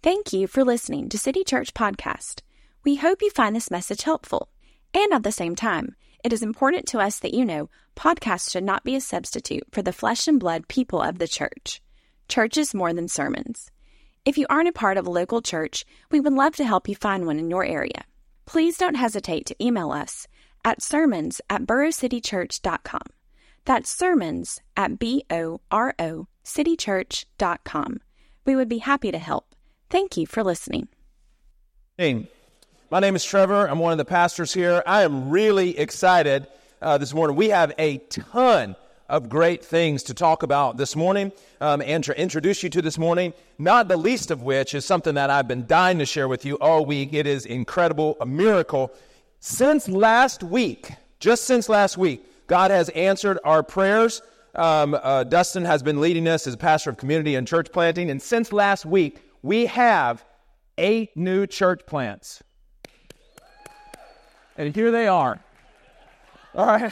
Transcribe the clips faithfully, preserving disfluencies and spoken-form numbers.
Thank you for listening to City Church Podcast. We hope you find this message helpful. And at the same time, it is important to us that you know podcasts should not be a substitute for the flesh and blood people of the church. Church is more than sermons. If you aren't a part of a local church, we would love to help you find one in your area. Please don't hesitate to email us at sermons at boro city church dot com. That's sermons at B O R O city church dot com. We would be happy to help. Thank you for listening. Hey, my name is Trevor. I'm one of the pastors here. I am really excited uh, this morning. We have a ton of great things to talk about this morning um, and to introduce you to this morning, not the least of which is something that I've been dying to share with you all week. It is incredible, a miracle. Since last week, just since last week, God has answered our prayers. Um, uh, Dustin has been leading us as a pastor of community and church planting, and since last week, we have eight new church plants. And here they are. All right.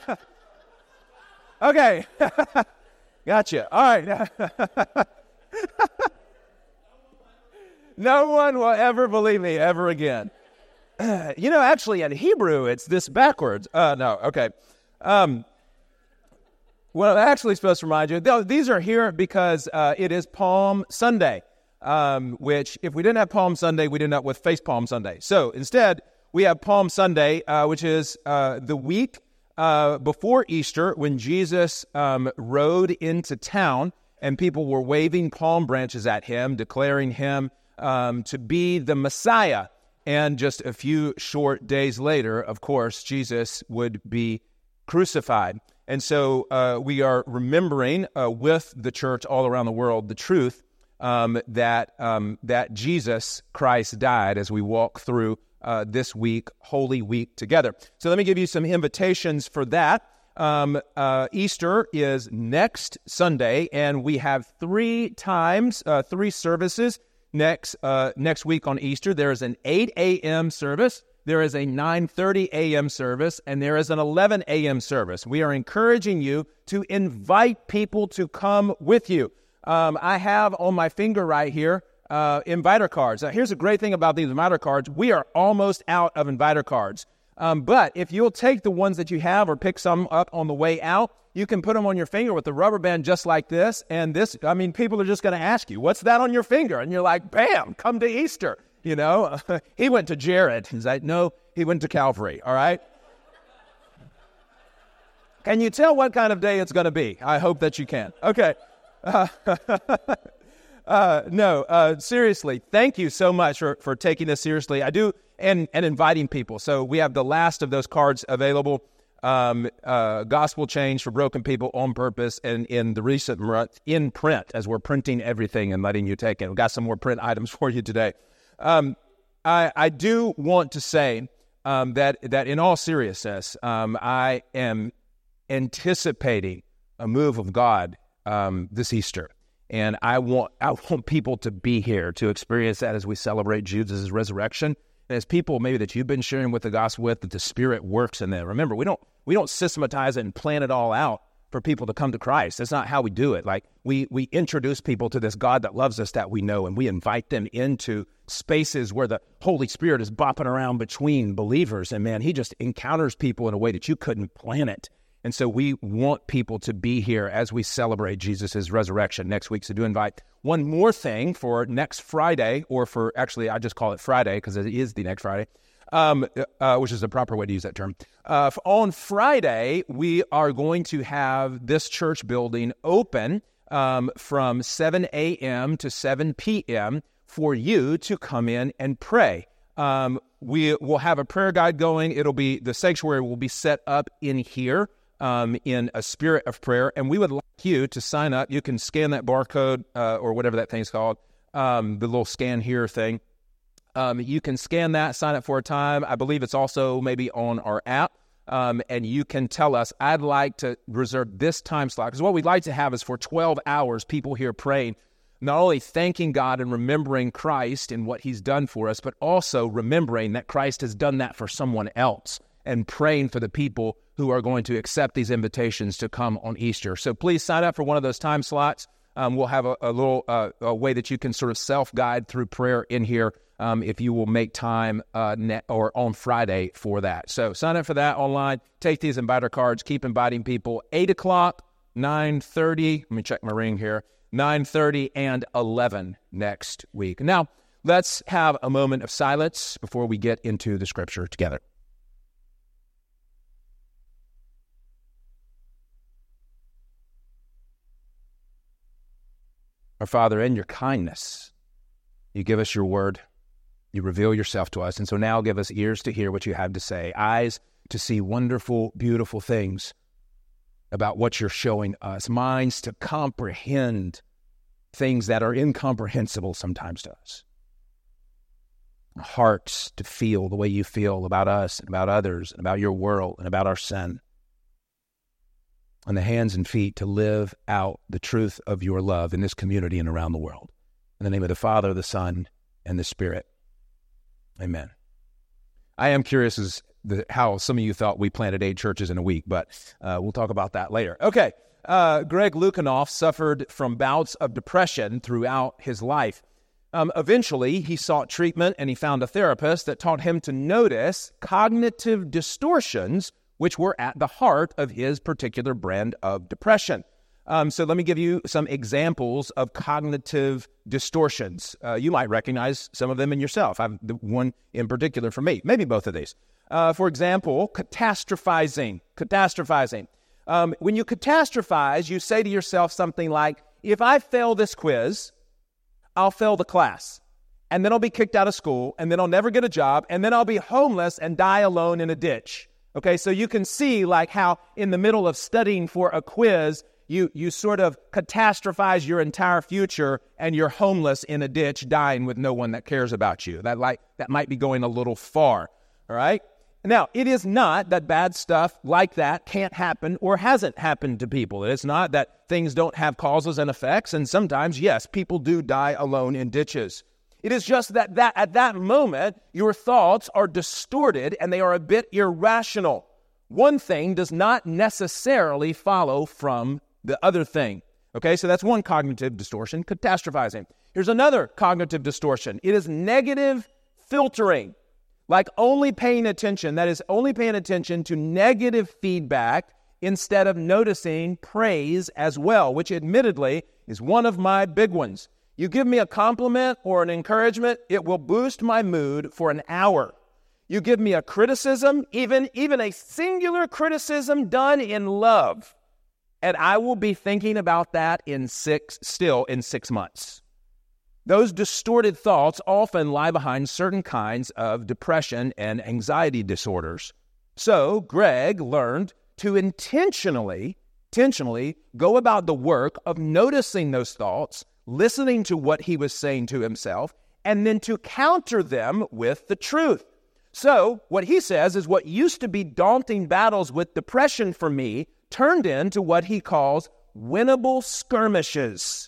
Okay. Gotcha. All right. No one will ever believe me ever again. You know, actually, in Hebrew, it's this backwards. Uh, no, okay. Um, what I'm actually supposed to remind you, these are here because uh, it is Palm Sunday. Um, which, if we didn't have Palm Sunday, we'd end up with Face Palm Sunday. So instead, we have Palm Sunday, uh, which is uh, the week uh, before Easter when Jesus um, rode into town and people were waving palm branches at him, declaring him um, to be the Messiah. And just a few short days later, of course, Jesus would be crucified. And so uh, we are remembering uh, with the church all around the world the truth Um, that um, that Jesus Christ died as we walk through uh, this week, Holy Week, together. So let me give you some invitations for that. Um, uh, Easter is next Sunday, and we have three times, uh, three services next uh, next week on Easter. There is an eight a.m. service, there is a nine thirty a.m. service, and there is an eleven a.m. service. We are encouraging you to invite people to come with you. Um, I have on my finger right here uh, inviter cards. Now, here's a great thing about these inviter cards. We are almost out of inviter cards. Um, but if you'll take the ones that you have or pick some up on the way out, you can put them on your finger with the rubber band just like this. And this, I mean, people are just going to ask you, what's that on your finger? And you're like, bam, come to Easter. You know, he went to Jared. He's like, no, he went to Calvary. All right. Can you tell what kind of day it's going to be? I hope that you can. Okay. Uh, uh, no, uh, seriously, thank you so much for, for taking this seriously. I do, and, and inviting people. So we have the last of those cards available, um, uh, Gospel Change for Broken People on Purpose, and in the recent month, in print, as we're printing everything and letting you take it. We've got some more print items for you today. Um, I, I do want to say um, that, that in all seriousness, um, I am anticipating a move of God Um, this Easter, and I want I want people to be here to experience that as we celebrate Jesus' resurrection, and as people maybe that you've been sharing with the gospel with, that the Spirit works in them. Remember, we don't we don't systematize it and plan it all out for people to come to Christ. That's not how we do it. Like we we introduce people to this God that loves us that we know, and we invite them into spaces where the Holy Spirit is bopping around between believers, and man, He just encounters people in a way that you couldn't plan it. And so we want people to be here as we celebrate Jesus' resurrection next week. So do invite. One more thing for next Friday, or for, actually, I just call it Friday because it is the next Friday, um, uh, which is the proper way to use that term. Uh, on Friday, we are going to have this church building open um, from seven a.m. to seven p.m. for you to come in and pray. Um, we will have a prayer guide going. It'll be, the sanctuary will be set up in here. Um, in a spirit of prayer, and we would like you to sign up. You can scan that barcode uh, or whatever that thing's called, um, the little scan here thing. Um, you can scan that, sign up for a time. I believe it's also maybe on our app, um, and you can tell us, I'd like to reserve this time slot, because what we'd like to have is for twelve hours, people here praying, not only thanking God and remembering Christ and what He's done for us, but also remembering that Christ has done that for someone else, and praying for the people who are going to accept these invitations to come on Easter. So please sign up for one of those time slots. Um, we'll have a, a little uh, a way that you can sort of self-guide through prayer in here um, if you will make time uh, ne- or on Friday for that. So sign up for that online. Take these inviter cards. Keep inviting people. eight o'clock, nine thirty. Let me check my ring here. nine thirty and eleven next week. Now, let's have a moment of silence before we get into the Scripture together. Our Father, in your kindness, you give us your word. You reveal yourself to us. And so now give us ears to hear what you have to say, eyes to see wonderful, beautiful things about what you're showing us, minds to comprehend things that are incomprehensible sometimes to us, hearts to feel the way you feel about us and about others and about your world and about our sin, and the hands and feet to live out the truth of your love in this community and around the world. In the name of the Father, the Son, and the Spirit. Amen. I am curious as the, how some of you thought we planted eight churches in a week, but uh, we'll talk about that later. Okay, uh, Greg Lukianoff suffered from bouts of depression throughout his life. Um, eventually, he sought treatment and he found a therapist that taught him to notice cognitive distortions which were at the heart of his particular brand of depression. Um, so let me give you some examples of cognitive distortions. Uh, you might recognize some of them in yourself. I've the one in particular for me, maybe both of these. Uh, for example, catastrophizing. Catastrophizing. Um, when you catastrophize, you say to yourself something like, if I fail this quiz, I'll fail the class, and then I'll be kicked out of school, and then I'll never get a job, and then I'll be homeless and die alone in a ditch. Okay, so you can see like how in the middle of studying for a quiz, you you sort of catastrophize your entire future and you're homeless in a ditch dying with no one that cares about you. That like that might be going a little far, all right? Now, it is not that bad stuff like that can't happen or hasn't happened to people. It's not that things don't have causes and effects, and sometimes, yes, people do die alone in ditches. It is just that, that at that moment, your thoughts are distorted and they are a bit irrational. One thing does not necessarily follow from the other thing. Okay, so that's one cognitive distortion, catastrophizing. Here's another cognitive distortion. It is negative filtering, like only paying attention, that is only paying attention to negative feedback instead of noticing praise as well, which admittedly is one of my big ones. You give me a compliment or an encouragement, it will boost my mood for an hour. You give me a criticism, even, even a singular criticism done in love, and I will be thinking about that in six, still in six months. Those distorted thoughts often lie behind certain kinds of depression and anxiety disorders. So Greg learned to intentionally, intentionally go about the work of noticing those thoughts, listening to what he was saying to himself, and then to counter them with the truth. So what he says is what used to be daunting battles with depression for me turned into what he calls winnable skirmishes.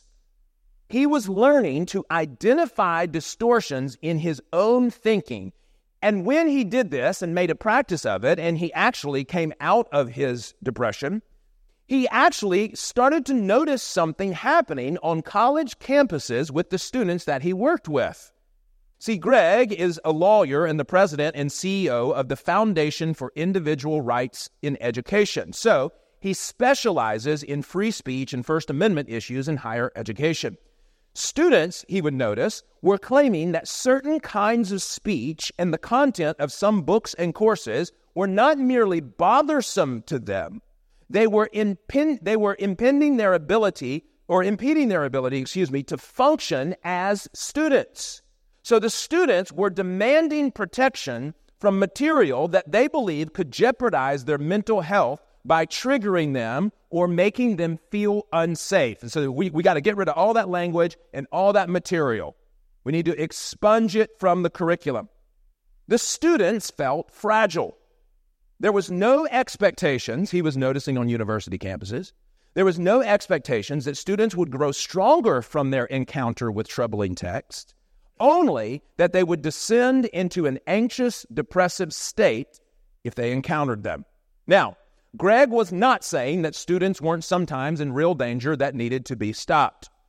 He was learning to identify distortions in his own thinking. And when he did this and made a practice of it, and he actually came out of his depression, he actually started to notice something happening on college campuses with the students that he worked with. See, Greg is a lawyer and the president and C E O of the Foundation for Individual Rights in Education. So he specializes in free speech and First Amendment issues in higher education. Students, he would notice, were claiming that certain kinds of speech and the content of some books and courses were not merely bothersome to them, they were impin- they were impeding their ability, or impeding their ability, excuse me, to function as students. So the students were demanding protection from material that they believed could jeopardize their mental health by triggering them or making them feel unsafe. And so we, we got to get rid of all that language and all that material. We need to expunge it from the curriculum. The students felt fragile. There was no expectations, he was noticing on university campuses, there was no expectations that students would grow stronger from their encounter with troubling texts, only that they would descend into an anxious, depressive state if they encountered them. Now, Greg was not saying that students weren't sometimes in real danger that needed to be stopped.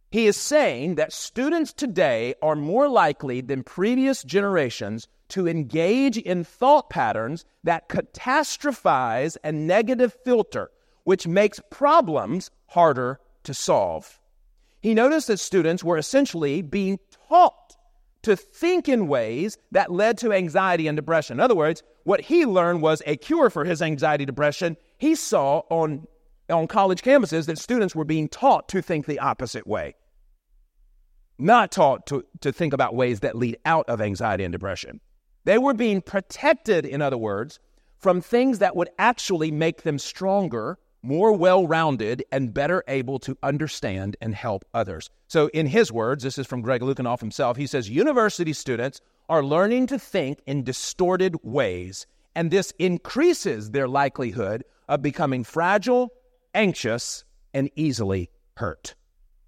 He is saying that students today are more likely than previous generations to engage in thought patterns that catastrophize and negative filter, which makes problems harder to solve. He noticed that students were essentially being taught to think in ways that led to anxiety and depression. In other words, what he learned was a cure for his anxiety depression. He saw on, on college campuses that students were being taught to think the opposite way, not taught to, to think about ways that lead out of anxiety and depression. They were being protected, in other words, from things that would actually make them stronger, more well-rounded, and better able to understand and help others. So in his words, this is from Greg Lukianoff himself, he says, university students are learning to think in distorted ways, and this increases their likelihood of becoming fragile, anxious, and easily hurt.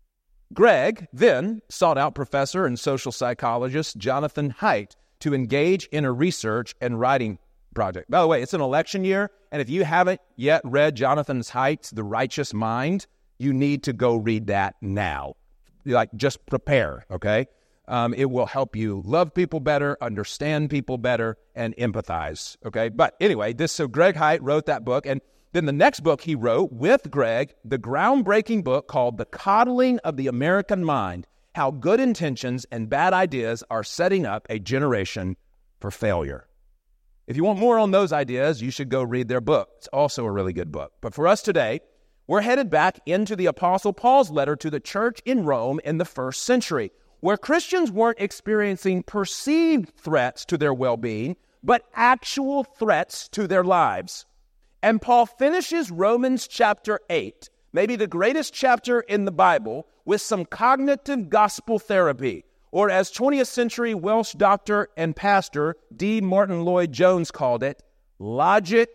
Greg then sought out professor and social psychologist Jonathan Haidt to engage in a research and writing project. By the way, it's an election year, and if you haven't yet read Jonathan Haidt's The Righteous Mind, you need to go read that now. Like, just prepare, okay? Um, it will help you love people better, understand people better, and empathize, okay? But anyway, this so Greg Haidt wrote that book, and then the next book he wrote with Greg, the groundbreaking book called The Coddling of the American Mind, How Good Intentions and Bad Ideas Are Setting Up a Generation for Failure. If you want more on those ideas, you should go read their book. It's also a really good book. But for us today, we're headed back into the Apostle Paul's letter to the church in Rome in the first century, where Christians weren't experiencing perceived threats to their well-being, but actual threats to their lives. And Paul finishes Romans chapter eight, maybe the greatest chapter in the Bible, with some cognitive gospel therapy, or as twentieth century Welsh doctor and pastor D. Martin Lloyd-Jones called it, logic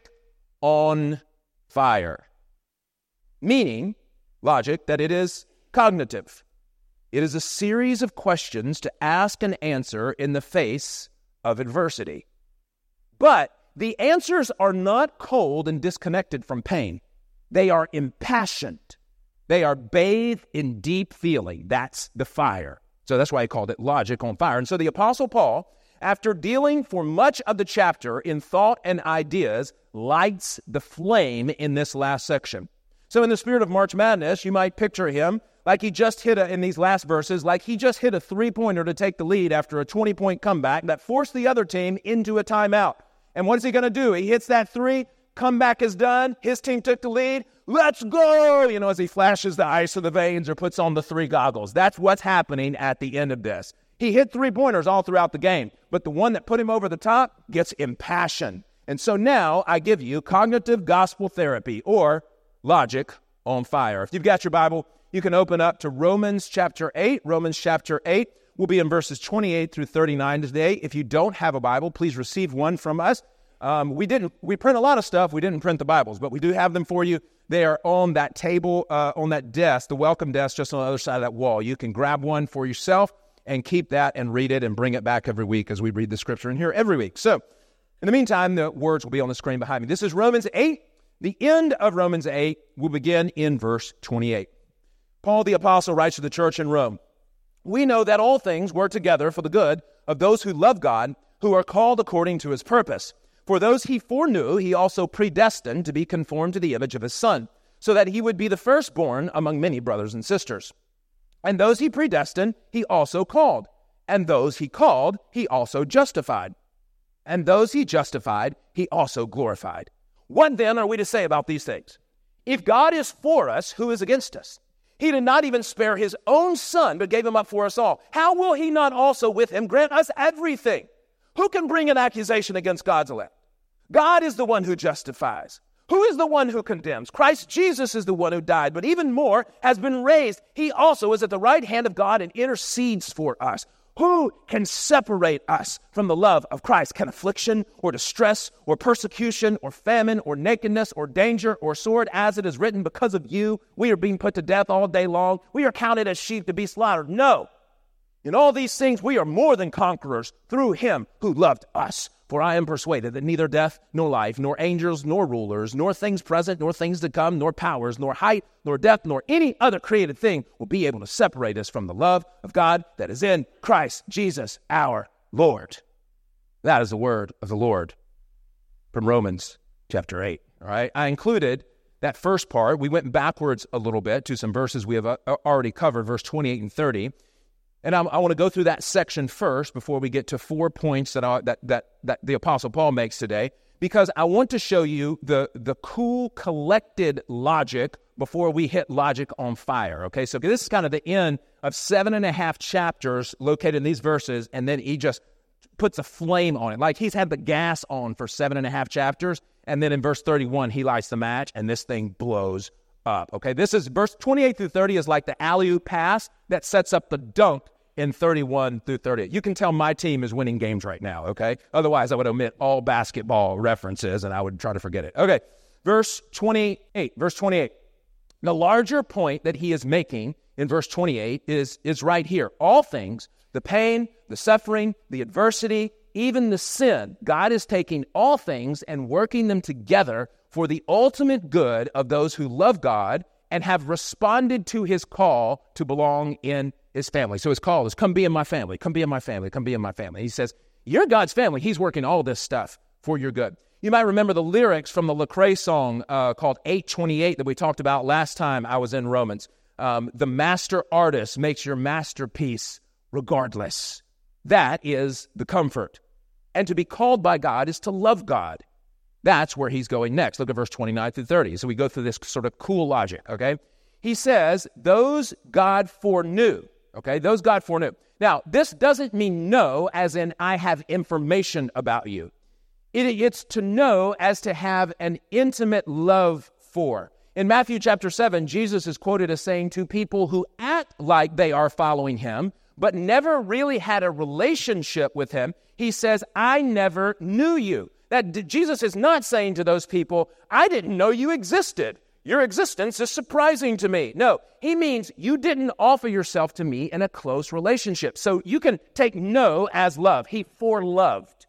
on fire. Meaning, logic, that it is cognitive. It is a series of questions to ask and answer in the face of adversity. But the answers are not cold and disconnected from pain. They are impassioned. They are bathed in deep feeling. That's the fire. So that's why he called it logic on fire. And so the Apostle Paul, after dealing for much of the chapter in thought and ideas, lights the flame in this last section. So in the spirit of March Madness, you might picture him like he just hit a, in these last verses, like he just hit a three-pointer to take the lead after a twenty-point comeback that forced the other team into a timeout. And what is he going to do? He hits that three, comeback is done, his team took the lead, let's go! You know, as he flashes the ice of the veins or puts on the three goggles. That's what's happening at the end of this. He hit three-pointers all throughout the game, but the one that put him over the top gets impassioned. And so now I give you cognitive gospel therapy, or logic on fire. If you've got your Bible, you can open up to Romans chapter eight. Romans chapter eight will be in verses twenty-eight through thirty-nine today. If you don't have a Bible, please receive one from us. Um, we didn't. We print a lot of stuff. We didn't print the Bibles, but we do have them for you. They are on that table, uh, on that desk, the welcome desk, just on the other side of that wall. You can grab one for yourself and keep that and read it and bring it back every week as we read the Scripture in here every week. So, in the meantime, the words will be on the screen behind me. This is Romans eight. The end of Romans eight will begin in verse twenty-eight. Paul the Apostle writes to the church in Rome, "We know that all things work together for the good of those who love God, who are called according to his purpose. For those he foreknew, he also predestined to be conformed to the image of his Son, so that he would be the firstborn among many brothers and sisters. And those he predestined, he also called. And those he called, he also justified. And those he justified, he also glorified. What then are we to say about these things? If God is for us, who is against us? He did not even spare his own Son, but gave him up for us all. How will he not also with him grant us everything? Who can bring an accusation against God's elect? God is the one who justifies. Who is the one who condemns? Christ Jesus is the one who died, but even more has been raised. He also is at the right hand of God and intercedes for us. Who can separate us from the love of Christ? Can affliction or distress or persecution or famine or nakedness or danger or sword, as it is written, because of you, we are being put to death all day long. We are counted as sheep to be slaughtered. No. In all these things, we are more than conquerors through him who loved us. For I am persuaded that neither death, nor life, nor angels, nor rulers, nor things present, nor things to come, nor powers, nor height, nor depth, nor any other created thing will be able to separate us from the love of God that is in Christ Jesus our Lord. That is the word of the Lord from Romans chapter eight. All right, I included that first part. We went backwards a little bit to some verses we have uh, already covered, verse twenty-eight and thirty. And I'm, I want to go through that section first before we get to four points that, I, that that that the Apostle Paul makes today, because I want to show you the, the cool, collected logic before we hit logic on fire, okay? So this is kind of the end of seven and a half chapters located in these verses, and then he just puts a flame on it. Like he's had the gas on for seven and a half chapters, and then in verse thirty-one, he lights the match, and this thing blows up, okay? This is, verse twenty-eight through thirty is like the alley-oop pass that sets up the dunk in thirty-one through thirty. You can tell my team is winning games right now, okay? Otherwise, I would omit all basketball references, and I would try to forget it. Okay, verse twenty-eight, verse twenty-eight. The larger point that he is making in verse twenty-eight is, is right here. All things, the pain, the suffering, the adversity, even the sin, God is taking all things and working them together for the ultimate good of those who love God and have responded to his call to belong in his family. So his call is, come be in my family, come be in my family, come be in my family. He says, you're God's family. He's working all this stuff for your good. You might remember the lyrics from the Lecrae song uh, called eight twenty-eight that we talked about last time I was in Romans. Um, the master artist makes your masterpiece regardless. That is the comfort. And to be called by God is to love God. That's where he's going next. Look at verse twenty-nine through thirty. So we go through this sort of cool logic, okay? He says, those God foreknew. Okay, those God foreknew. Now, this doesn't mean know as in I have information about you. It, it's to know as to have an intimate love for. In Matthew chapter seven, Jesus is quoted as saying to people who act like they are following him, but never really had a relationship with him, he says, I never knew you. That Jesus is not saying to those people, I didn't know you existed. Your existence is surprising to me. No, he means you didn't offer yourself to me in a close relationship. So you can take know as love. He foreloved.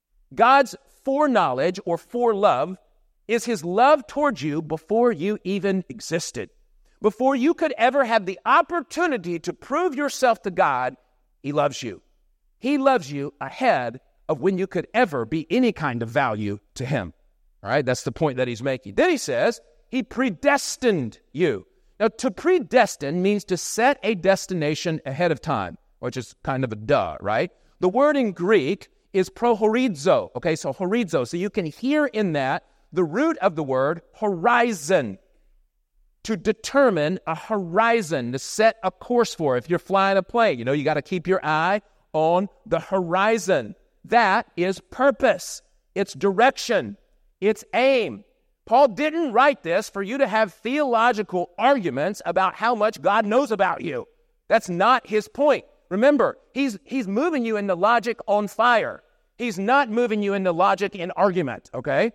God's foreknowledge or forelove is his love towards you before you even existed. Before you could ever have the opportunity to prove yourself to God, he loves you. He loves you ahead of when you could ever be any kind of value to him. All right, that's the point that he's making. Then he says, he predestined you. Now, to predestine means to set a destination ahead of time, which is kind of a duh, right? The word in Greek is prohorizo. Okay, so horizo. So you can hear in that the root of the word horizon. To determine a horizon, to set a course for. If you're flying a plane, you know, you got to keep your eye on the horizon. That is purpose. It's direction. It's aim. Paul didn't write this for you to have theological arguments about how much God knows about you. That's not his point. Remember, he's he's moving you into logic on fire. He's not moving you into logic in argument, okay?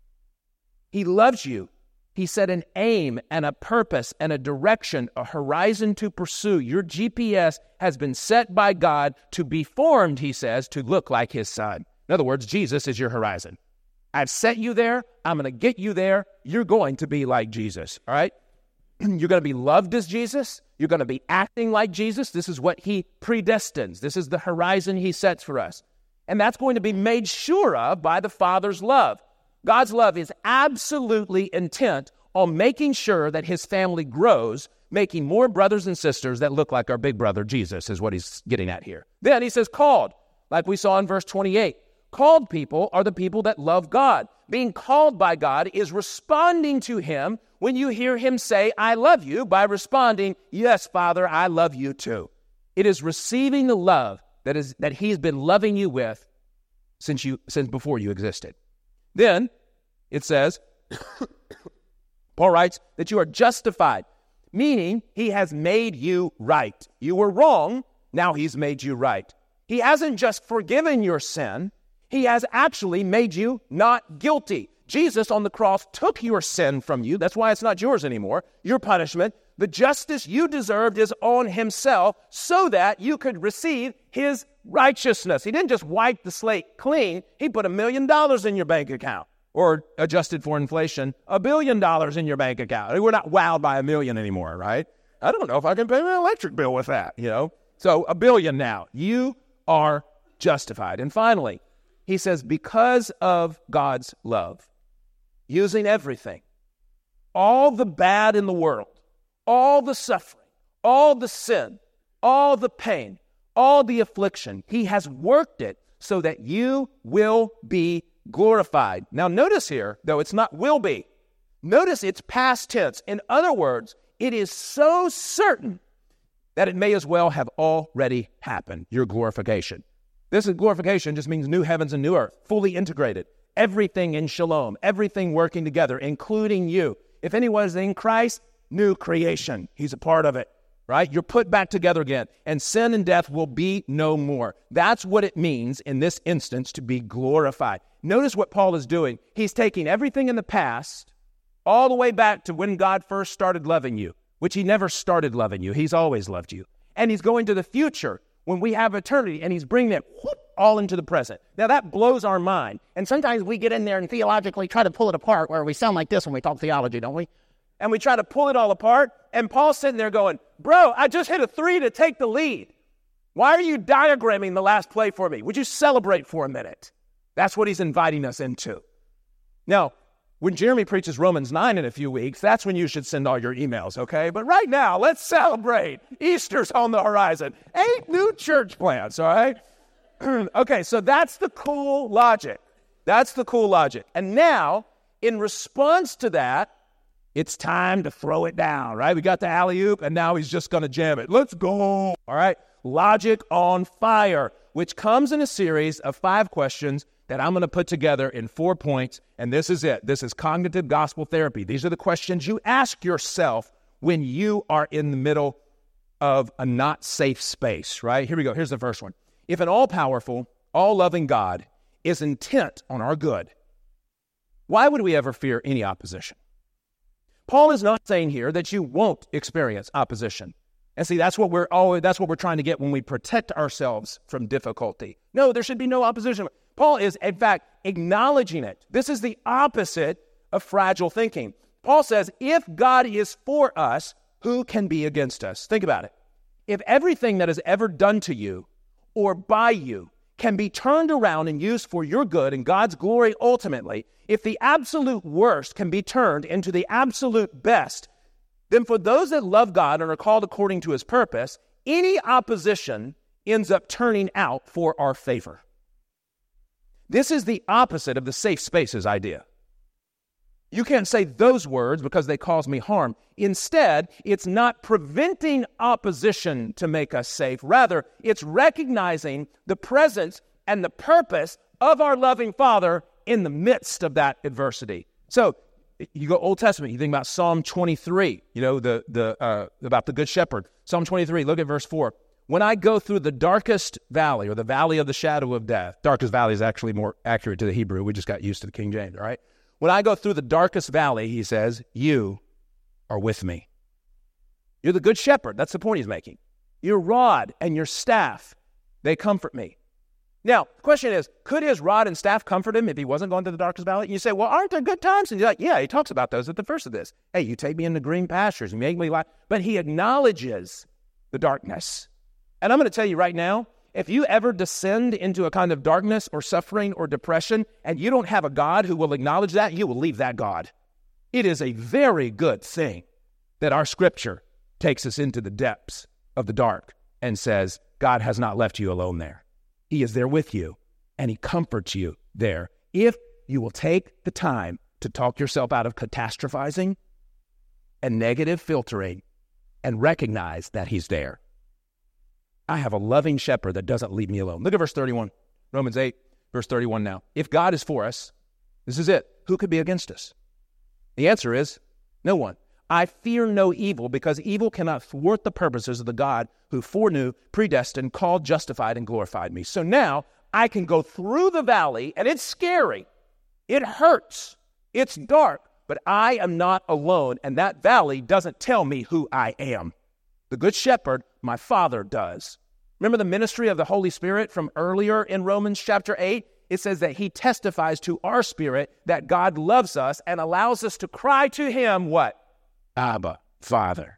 He loves you. He set an aim and a purpose and a direction, a horizon to pursue. Your G P S has been set by God to be formed, he says, to look like his son. In other words, Jesus is your horizon. I've set you there. I'm going to get you there. You're going to be like Jesus, all right? You're going to be loved as Jesus. You're going to be acting like Jesus. This is what he predestines. This is the horizon he sets for us. And that's going to be made sure of by the Father's love. God's love is absolutely intent on making sure that his family grows, making more brothers and sisters that look like our big brother Jesus is what he's getting at here. Then he says called, like we saw in verse twenty-eight. Called people are the people that love God. Being called by God is responding to him when you hear him say, I love you, by responding, yes, Father, I love you too. It is receiving the love that is that he's been loving you with since you since before you existed. Then it says, Paul writes that you are justified, meaning he has made you right. You were wrong, now he's made you right. He hasn't just forgiven your sin, he has actually made you not guilty. Jesus on the cross took your sin from you. That's why it's not yours anymore. Your punishment the justice you deserved is on himself so that you could receive his righteousness. He didn't just wipe the slate clean. He put a million dollars in your bank account, or adjusted for inflation, a billion dollars in your bank account. We're not wowed by a million anymore, right? I don't know if I can pay my electric bill with that, you know? So a billion now. You are justified. And finally, he says, because of God's love, using everything, all the bad in the world, all the suffering, all the sin, all the pain, all the affliction, he has worked it so that you will be glorified. Now notice here, though, it's not will be. Notice it's past tense. In other words, it is so certain that it may as well have already happened, your glorification. This is glorification just means new heavens and new earth, fully integrated. Everything in shalom, everything working together, including you. If anyone is in Christ, new creation. He's a part of it, right? You're put back together again, and sin and death will be no more. That's what it means in this instance to be glorified. Notice what Paul is doing. He's taking everything in the past all the way back to when God first started loving you, which he never started loving you. He's always loved you. And he's going to the future when we have eternity, and he's bringing it whoop, all into the present. Now, that blows our mind. And sometimes we get in there and theologically try to pull it apart, where we sound like this when we talk theology, don't we? And we try to pull it all apart. And Paul's sitting there going, bro, I just hit a three to take the lead. Why are you diagramming the last play for me? Would you celebrate for a minute? That's what he's inviting us into. Now, when Jeremy preaches Romans nine in a few weeks, that's when you should send all your emails, okay? But right now, let's celebrate. Easter's on the horizon. Eight new church plants, all right? Okay, so that's the cool logic. That's the cool logic. And now, in response to that, it's time to throw it down, right? We got the alley-oop, and now he's just going to jam it. Let's go, all right? Logic on fire, which comes in a series of five questions that I'm going to put together in four points, and this is it. This is cognitive gospel therapy. These are the questions you ask yourself when you are in the middle of a not safe space, right? Here we go. Here's the first one. If an all-powerful, all-loving God is intent on our good, why would we ever fear any opposition? Paul is not saying here that you won't experience opposition. And see, that's what we're always, that's what we're trying to get when we protect ourselves from difficulty. No, there should be no opposition. Paul is, in fact, acknowledging it. This is the opposite of fragile thinking. Paul says, if God is for us, who can be against us? Think about it. If everything that is ever done to you or by you can be turned around and used for your good and God's glory ultimately, if the absolute worst can be turned into the absolute best, then for those that love God and are called according to his purpose, any opposition ends up turning out for our favor. This is the opposite of the safe spaces idea. You can't say those words because they cause me harm. Instead, it's not preventing opposition to make us safe. Rather, it's recognizing the presence and the purpose of our loving Father in the midst of that adversity. So, you go Old Testament, you think about Psalm twenty-three, you know, the the uh, about the Good Shepherd. Psalm twenty-three, look at verse four. When I go through the darkest valley, or the valley of the shadow of death, darkest valley is actually more accurate to the Hebrew. We just got used to the King James, all right? When I go through the darkest valley, he says, you are with me. You're the good shepherd. That's the point he's making. Your rod and your staff, they comfort me. Now, the question is, could his rod and staff comfort him if he wasn't going to the darkest valley? And you say, well, aren't there good times? And you're like, yeah, he talks about those at the first of this. Hey, you take me into green pastures, you make me lie. But he acknowledges the darkness. And I'm going to tell you right now, if you ever descend into a kind of darkness or suffering or depression, and you don't have a God who will acknowledge that, you will leave that God. It is a very good thing that our Scripture takes us into the depths of the dark and says, God has not left you alone there. He is there with you, and he comforts you there. If you will take the time to talk yourself out of catastrophizing and negative filtering and recognize that he's there. I have a loving shepherd that doesn't leave me alone. Look at verse thirty-one, Romans eight, verse thirty-one now. If God is for us, this is it. Who could be against us? The answer is no one. I fear no evil, because evil cannot thwart the purposes of the God who foreknew, predestined, called, justified, and glorified me. So now I can go through the valley, and it's scary. It hurts. It's dark. but I am not alone, and that valley doesn't tell me who I am. The Good Shepherd, my Father, does. Remember the ministry of the Holy Spirit from earlier in Romans chapter eight? It says that he testifies to our spirit that God loves us and allows us to cry to him, what? Abba, Father.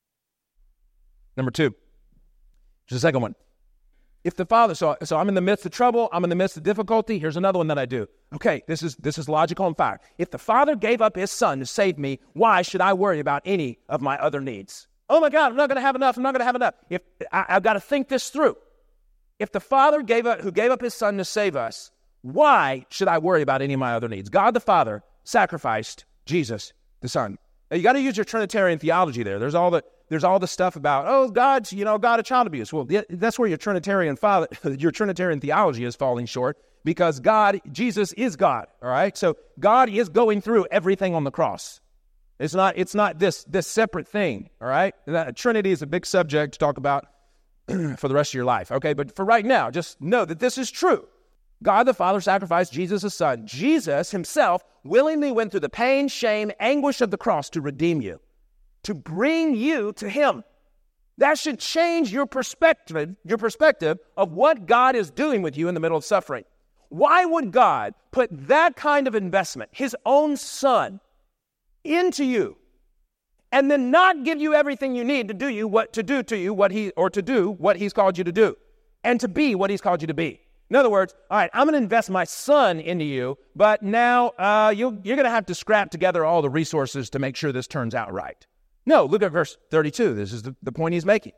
Number two, here's the second one. If the Father, so, so I'm in the midst of trouble, I'm in the midst of difficulty, here's another one that I do. Okay, this is this is logical and fact. If the Father gave up his Son to save me, why should I worry about any of my other needs? Oh my God, I'm not going to have enough, I'm not going to have enough. If I, I've got to think this through. If the Father gave up, who gave up his Son to save us, why should I worry about any of my other needs? God the Father sacrificed Jesus the Son. Now you got to use your Trinitarian theology there. There's all the There's all the stuff about, oh, God's, you know, God of child abuse. Well, that's where your Trinitarian father, your Trinitarian theology is falling short, because God, Jesus is God, all right? So God is going through everything on the cross. It's not, it's not this, this separate thing, all right? That, Trinity is a big subject to talk about for the rest of your life, okay? But for right now, just know that this is true. God the Father sacrificed Jesus the Son. Jesus himself willingly went through the pain, shame, anguish of the cross to redeem you, to bring you to him. That should change your perspective, your perspective of what God is doing with you in the middle of suffering. Why would God put that kind of investment, his own Son, into you, and then not give you everything you need to do you what to do to you what he or to do what he's called you to do, and to be what he's called you to be? In other words, all right, I'm going to invest my Son into you, but now uh, you, you're going to have to scrap together all the resources to make sure this turns out right. No, look at verse thirty-two. This is the, the point he's making.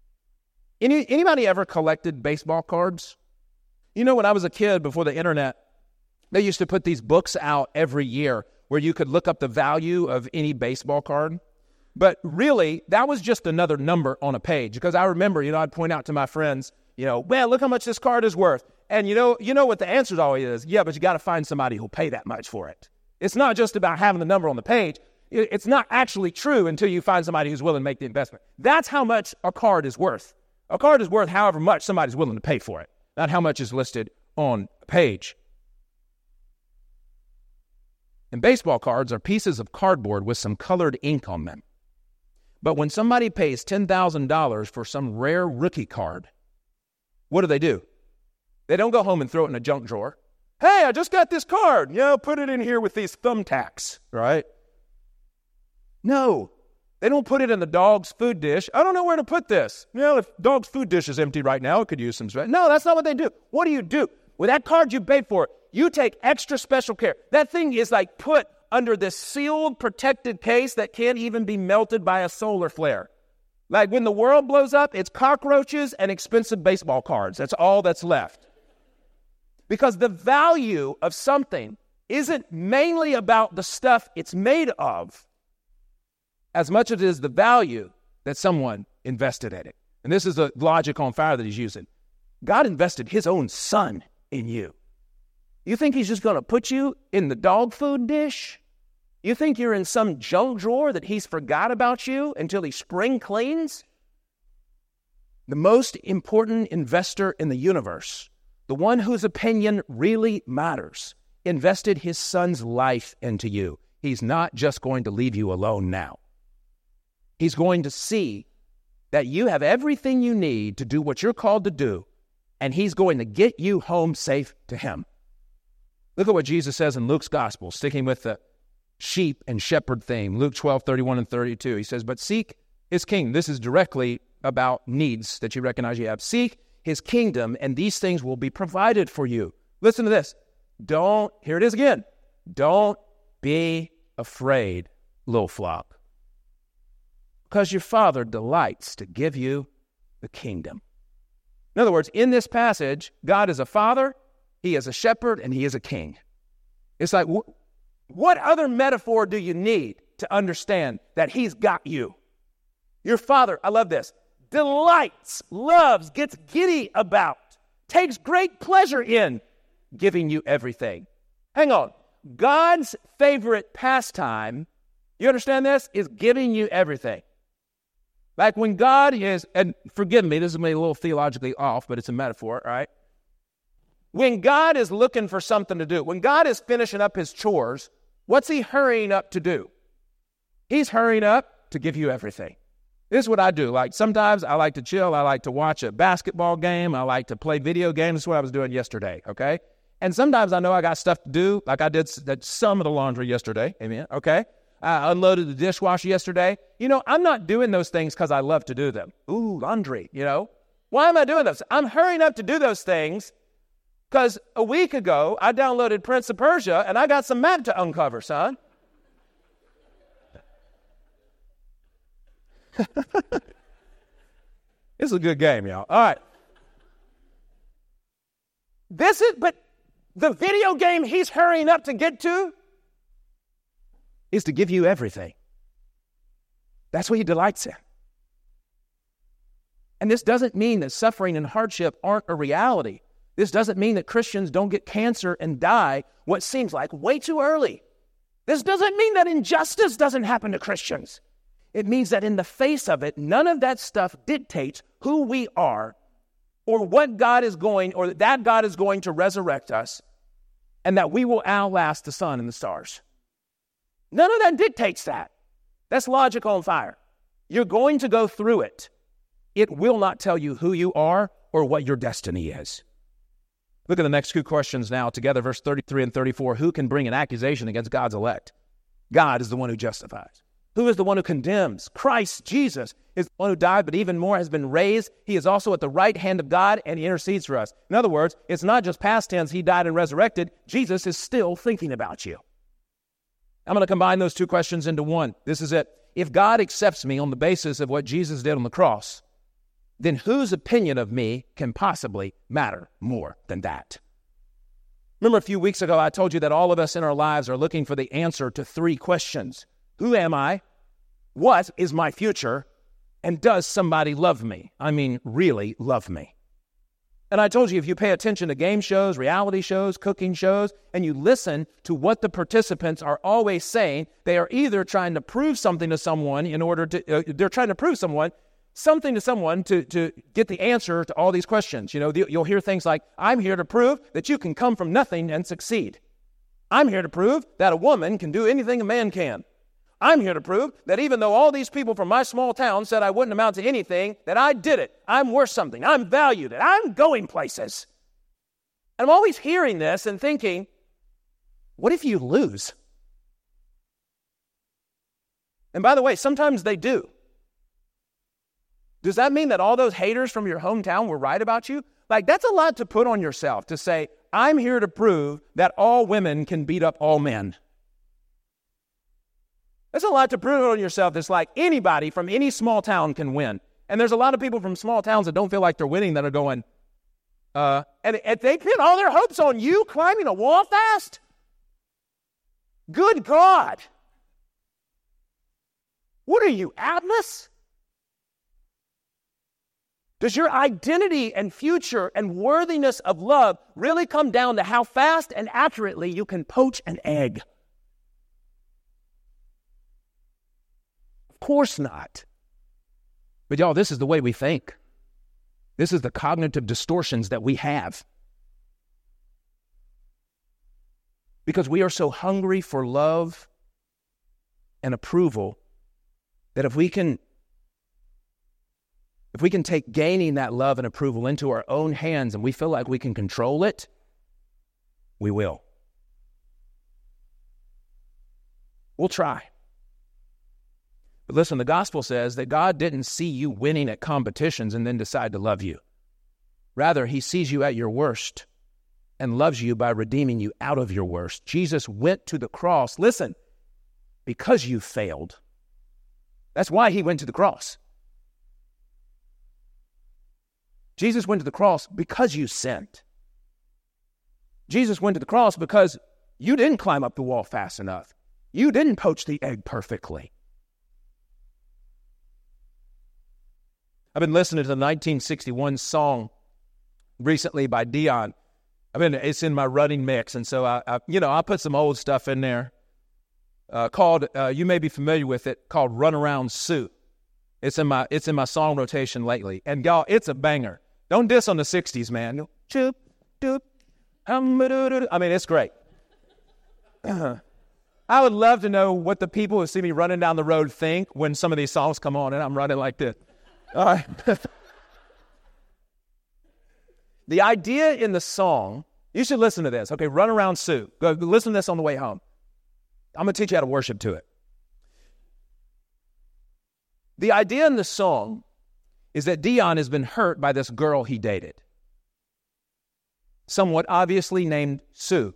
Any, anybody ever collected baseball cards? You know, when I was a kid, before the internet, they used to put these books out every year where you could look up the value of any baseball card. But really, that was just another number on a page. Because I remember, you know, I'd point out to my friends, you know, well, look how much this card is worth. And you know, you know what the answer always is? Yeah, but you got to find somebody who'll pay that much for it. It's not just about having the number on the page. It's not actually true until you find somebody who's willing to make the investment. That's how much a card is worth. A card is worth however much somebody's willing to pay for it, not how much is listed on a page. And baseball cards are pieces of cardboard with some colored ink on them. But when somebody pays ten thousand dollars for some rare rookie card, what do they do? They don't go home and throw it in a junk drawer. Hey, I just got this card. You know, put it in here with these thumbtacks, right? No, they don't put it in the dog's food dish. I don't know where to put this. You know, if dog's food dish is empty right now, it could use some space. No, that's not what they do. What do you do? With that card you paid for, you take extra special care. That thing is like put under this sealed, protected case that can't even be melted by a solar flare. Like when the world blows up, it's cockroaches and expensive baseball cards. That's all that's left. Because the value of something isn't mainly about the stuff it's made of, as much as it is the value that someone invested in it. And this is the logic on fire that he's using. God invested his own Son in you. You think he's just going to put you in the dog food dish? You think you're in some junk drawer that he's forgot about you until he spring cleans? The most important investor in the universe, the one whose opinion really matters, invested his Son's life into you. He's not just going to leave you alone now. He's going to see that you have everything you need to do what you're called to do, and he's going to get you home safe to him. Look at what Jesus says in Luke's gospel, sticking with the sheep and shepherd theme. Luke twelve, thirty-one and thirty-two. He says, but seek his kingdom. This is directly about needs that you recognize you have. Seek his kingdom, and these things will be provided for you. Listen to this. Don't, here it is again. Don't be afraid, little flock, because your Father delights to give you the kingdom. In other words, in this passage, God is a father, he is a shepherd, and he is a king. It's like, wh- what other metaphor do you need to understand that he's got you? Your Father, I love this, delights, loves, gets giddy about, takes great pleasure in giving you everything. Hang on. God's favorite pastime, you understand this, is giving you everything. Like when God is, and forgive me, this is maybe a little theologically off, but it's a metaphor, all right? When God is looking for something to do, when God is finishing up his chores, What's he hurrying up to do? He's hurrying up to give you everything. This is what I do. Like sometimes I like to chill. I like to watch a basketball game. I like to play video games. That's what I was doing yesterday, okay? And sometimes I know I got stuff to do, like I did some of the laundry yesterday, amen, okay? I unloaded the dishwasher yesterday. You know, I'm not doing those things because I love to do them. Ooh, laundry, you know? Why am I doing those? I'm hurrying up to do those things because a week ago I downloaded Prince of Persia and I got some map to uncover, son. It's a good game, y'all. All right. This is, but the video game he's hurrying up to get to is to give you everything. That's what he delights in. And this doesn't mean that suffering and hardship aren't a reality. This doesn't mean that Christians don't get cancer and die what seems like way too early. This doesn't mean that injustice doesn't happen to Christians. It means that in the face of it, none of that stuff dictates who we are or what God is going, or that God is going to resurrect us and that we will outlast the sun and the stars. None of that dictates that. That's logic on fire. You're going to go through it. It will not tell you who you are or what your destiny is. Look at the next two questions now together, verse thirty-three and thirty-four. Who can bring an accusation against God's elect? God is the one who justifies. Who is the one who condemns? Christ Jesus is the one who died, but even more has been raised. He is also at the right hand of God, and he intercedes for us. In other words, it's not just past tense, he died and resurrected. Jesus is still thinking about you. I'm going to combine those two questions into one. This is it. If God accepts me on the basis of what Jesus did on the cross, then whose opinion of me can possibly matter more than that? Remember a few weeks ago, I told you that all of us in our lives are looking for the answer to three questions. Who am I? What is my future? And does somebody love me? I mean, really love me. And I told you, if you pay attention to game shows, reality shows, cooking shows, and you listen to what the participants are always saying, they are either trying to prove something to someone in order to, uh, they're trying to prove someone, something to someone to, to get the answer to all these questions. You know, you'll hear things like, I'm here to prove that you can come from nothing and succeed. I'm here to prove that a woman can do anything a man can. I'm here to prove that even though all these people from my small town said I wouldn't amount to anything, that I did it. I'm worth something. I'm valued. And I'm going places. And I'm always hearing this and thinking, what if you lose? And by the way, sometimes they do. Does that mean that all those haters from your hometown were right about you? Like, that's a lot to put on yourself to say, I'm here to prove that all women can beat up all men. That's a lot to prove on yourself. It's like anybody from any small town can win. And there's a lot of people from small towns that don't feel like they're winning that are going, uh, and, and they put all their hopes on you climbing a wall fast? Good God. What are you, Atlas? Does your identity and future and worthiness of love really come down to how fast and accurately you can poach an egg? Of course not. But y'all, this is the way we think. This is the cognitive distortions that we have. Because we are so hungry for love and approval that if we can If we can take gaining that love and approval into our own hands and we feel like we can control it, we will. We'll try. But listen, the gospel says that God didn't see you winning at competitions and then decide to love you. Rather, he sees you at your worst and loves you by redeeming you out of your worst. Jesus went to the cross, listen, because you failed. That's why he went to the cross. Jesus went to the cross because you sinned. Jesus went to the cross because you didn't climb up the wall fast enough. You didn't poach the egg perfectly. I've been listening to the nineteen sixty-one song recently by Dion. I've been, it's in my running mix, and so I, I you know, I put some old stuff in there uh, called, uh, you may be familiar with it, called Run Around Sue. It's in my it's in my song rotation lately, and y'all, it's a banger. Don't diss on the sixties, man. Choop, doop, hum, I mean, it's great. I I would love to know what the people who see me running down the road think when some of these songs come on and I'm running like this. All right. The idea in the song, you should listen to this. Okay, Run Around Sue. Go listen to this on the way home. I'm going to teach you how to worship to it. The idea in the song is that Dion has been hurt by this girl he dated, somewhat obviously named Sue.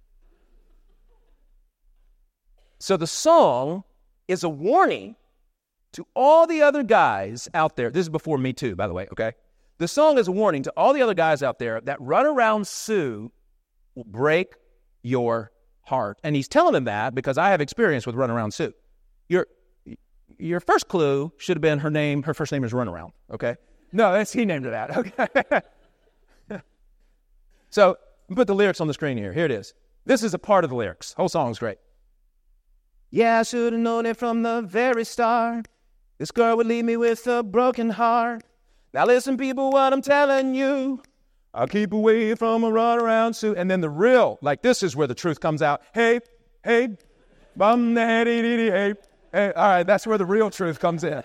So the song is a warning to all the other guys out there. This is before Me Too, by the way, okay? The song is a warning to all the other guys out there that Run Around Sue will break your heart. And he's telling them that because I have experience with Run Around Sue. Your, your first clue should have been her name. Her first name is Runaround, okay? No, that's he named her that, okay? So, put the lyrics on the screen here. Here it is. This is a part of the lyrics. Whole song's great. Yeah, I should have known it from the very start. This girl would leave me with a broken heart. Now listen, people, what I'm telling you. I'll keep away from a run around Sue. And then the real, like this is where the truth comes out. Hey, hey, bum, hey, hey, hey. All right, that's where the real truth comes in.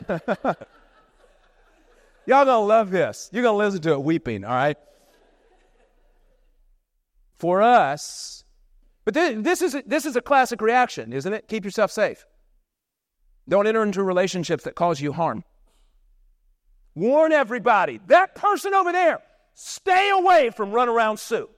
Y'all gonna love this. You're gonna listen to it weeping, all right? For us, but this, this is a, this is a classic reaction, isn't it? Keep yourself safe. Don't enter into relationships that cause you harm. Warn everybody, that person over there, stay away from Run Around Sue.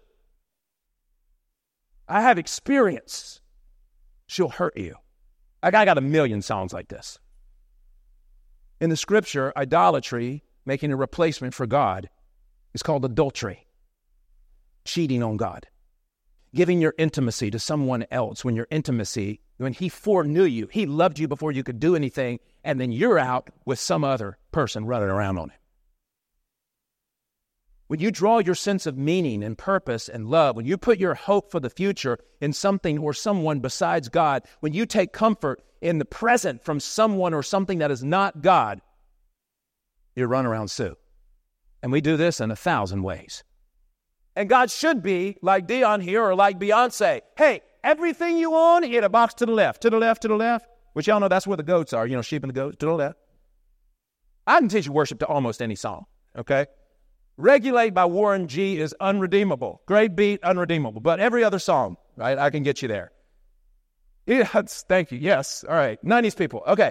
I have experience. She'll hurt you. I got a million songs like this. In the scripture, idolatry, making a replacement for God, is called adultery. Cheating on God. Giving your intimacy to someone else when your intimacy, when he foreknew you, he loved you before you could do anything, and then you're out with some other person running around on him. When you draw your sense of meaning and purpose and love, when you put your hope for the future in something or someone besides God, when you take comfort in the present from someone or something that is not God, you run around Sue. And we do this in a thousand ways. And God should be like Dion here or like Beyonce. Hey, everything you own, hit a box to the left, to the left, to the left. Which y'all know that's where the goats are, you know, sheep and the goats, to the left. I can teach you worship to almost any song, okay? Regulate by Warren G is unredeemable. Great beat, unredeemable. But every other song, right, I can get you there. Yeah, thank you. Yes. All right. nineties people. Okay.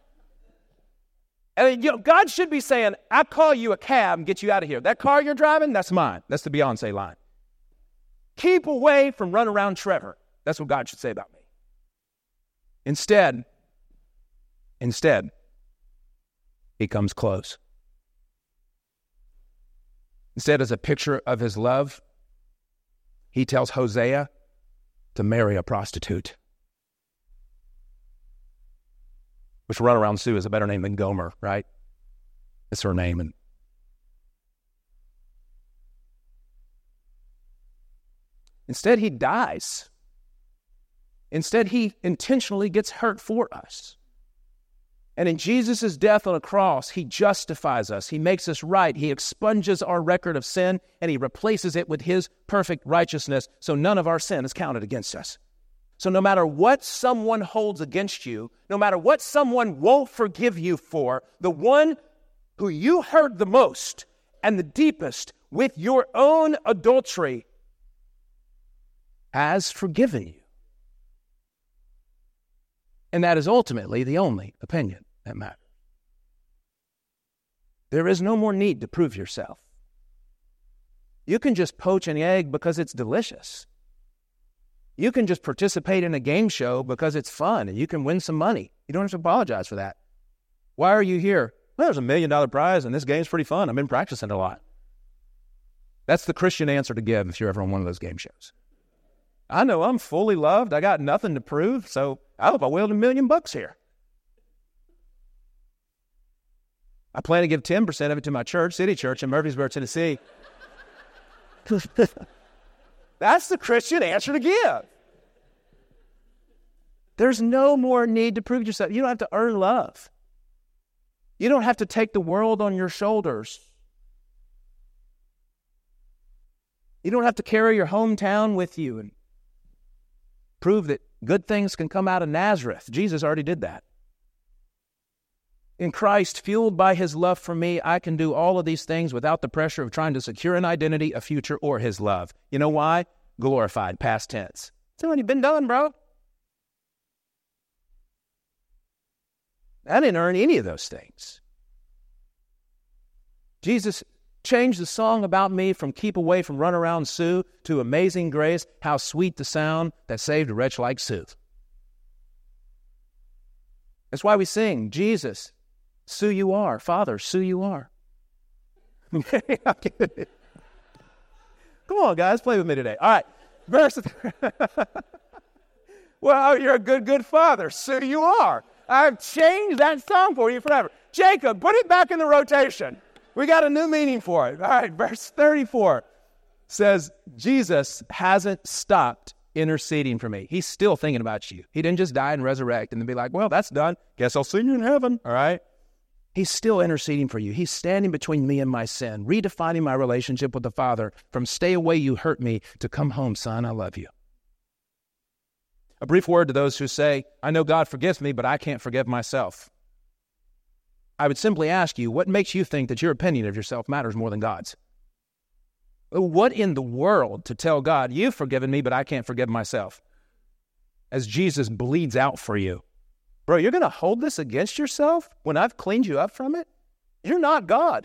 And you know, God should be saying, I call you a cab and get you out of here. That car you're driving, that's mine. That's the Beyonce line. Keep away from Run Around Trevor. That's what God should say about me. Instead, instead, he comes close. Instead, as a picture of his love, he tells Hosea to marry a prostitute. Which Run Around Sue is a better name than Gomer, right? It's her name. And instead, he dies. Instead, he intentionally gets hurt for us. And in Jesus' death on a cross, he justifies us. He makes us right. He expunges our record of sin, and he replaces it with his perfect righteousness, so none of our sin is counted against us. So no matter what someone holds against you, no matter what someone won't forgive you for, the one who you hurt the most and the deepest with your own adultery has forgiven you. And that is ultimately the only opinion that matters. There is no more need to prove yourself. You can just poach an egg because it's delicious. You can just participate in a game show because it's fun and you can win some money. You don't have to apologize for that. Why are you here? Well, there's a million dollar prize and this game's pretty fun. I've been practicing a lot. That's the Christian answer to give if you're ever on one of those game shows. I know I'm fully loved. I got nothing to prove, so I hope I win a million bucks here. I plan to give ten percent of it to my church, City Church in Murfreesboro, Tennessee. That's the Christian answer to give. There's no more need to prove yourself. You don't have to earn love. You don't have to take the world on your shoulders. You don't have to carry your hometown with you and prove that good things can come out of Nazareth. Jesus already did that. In Christ, fueled by his love for me, I can do all of these things without the pressure of trying to secure an identity, a future, or his love. You know why? Glorified, past tense. It's already been done, bro. I didn't earn any of those things. Jesus changed the song about me from Keep Away from Run Around Sue to Amazing Grace, how sweet the sound that saved a wretch like Sue. That's why we sing, Jesus, Sue you are. Father, Sue you are. Come on, guys, play with me today. All right, verse. Well, you're a good, good father. Sue you are. I've changed that song for you forever. Jacob, put it back in the rotation. We got a new meaning for it. All right, verse thirty-four says, Jesus hasn't stopped interceding for me. He's still thinking about you. He didn't just die and resurrect and then be like, well, that's done. Guess I'll see you in heaven. All right? He's still interceding for you. He's standing between me and my sin, redefining my relationship with the Father from stay away, you hurt me, to come home, son, I love you. A brief word to those who say, I know God forgives me, but I can't forgive myself. I would simply ask you, what makes you think that your opinion of yourself matters more than God's? What in the world to tell God, you've forgiven me, but I can't forgive myself? As Jesus bleeds out for you. Bro, you're going to hold this against yourself when I've cleaned you up from it? You're not God.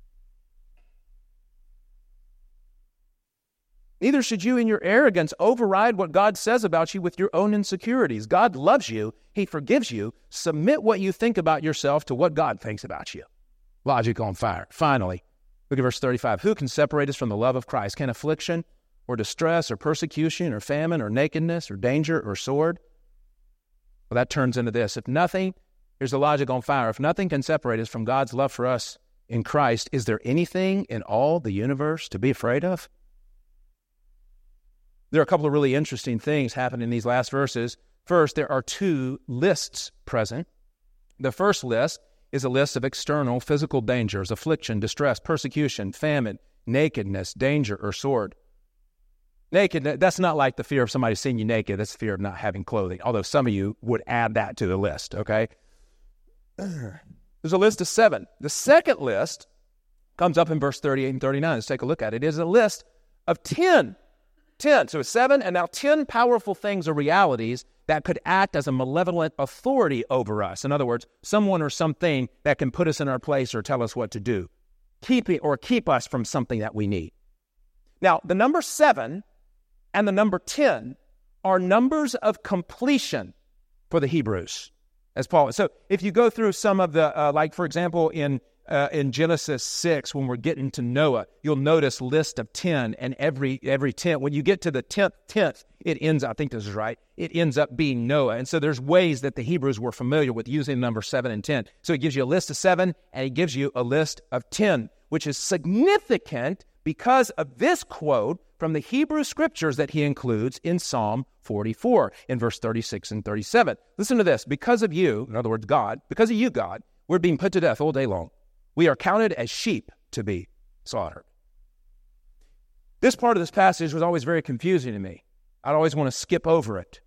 Neither should you in your arrogance override what God says about you with your own insecurities. God loves you. He forgives you. Submit what you think about yourself to what God thinks about you. Logic on fire. Finally, look at verse thirty-five. Who can separate us from the love of Christ? Can affliction or distress or persecution or famine or nakedness or danger or sword? Well, that turns into this. If nothing, here's the logic on fire. If nothing can separate us from God's love for us in Christ, is there anything in all the universe to be afraid of? There are a couple of really interesting things happening in these last verses. First, there are two lists present. The first list is a list of external physical dangers, affliction, distress, persecution, famine, nakedness, danger, or sword. Naked, that's not like the fear of somebody seeing you naked. That's the fear of not having clothing, although some of you would add that to the list, okay? There's a list of seven. The second list comes up in verse thirty-eight and thirty-nine. Let's take a look at it. It is a list of ten. ten. So it's seven, and now ten powerful things or realities that could act as a malevolent authority over us. In other words, someone or something that can put us in our place or tell us what to do, keep it or keep us from something that we need. Now, the number seven and the number ten are numbers of completion for the Hebrews, as Paul. So if you go through some of the, uh, like, for example, in Uh, in Genesis six, when we're getting to Noah, you'll notice list of ten, and every every tenth, when you get to the tenth, tenth, it ends, I think this is right, it ends up being Noah. And so there's ways that the Hebrews were familiar with using number seven and ten. So it gives you a list of seven, and it gives you a list of ten, which is significant because of this quote from the Hebrew scriptures that he includes in Psalm forty-four, in verse thirty-six and thirty-seven. Listen to this. Because of you, in other words, God, because of you, God, we're being put to death all day long. We are counted as sheep to be slaughtered. This part of this passage was always very confusing to me. I'd always want to skip over it.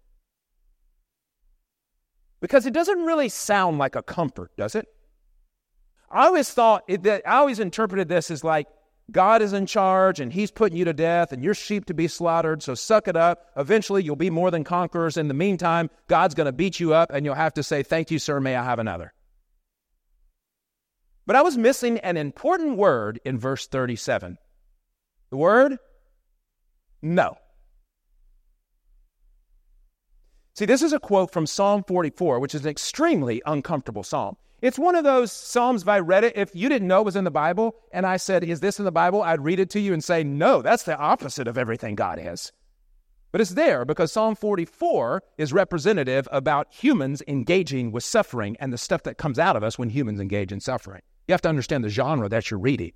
Because it doesn't really sound like a comfort, does it? I always thought, it, that I always interpreted this as like, God is in charge and he's putting you to death and you're sheep to be slaughtered, so suck it up. Eventually you'll be more than conquerors. In the meantime, God's going to beat you up and you'll have to say, thank you, sir, may I have another. But I was missing an important word in verse thirty-seven. The word? No. See, this is a quote from Psalm forty-four, which is an extremely uncomfortable psalm. It's one of those psalms, if I read it, if you didn't know it was in the Bible, and I said, is this in the Bible? I'd read it to you and say, no, that's the opposite of everything God is. But it's there because Psalm forty-four is representative about humans engaging with suffering and the stuff that comes out of us when humans engage in suffering. You have to understand the genre that you're reading.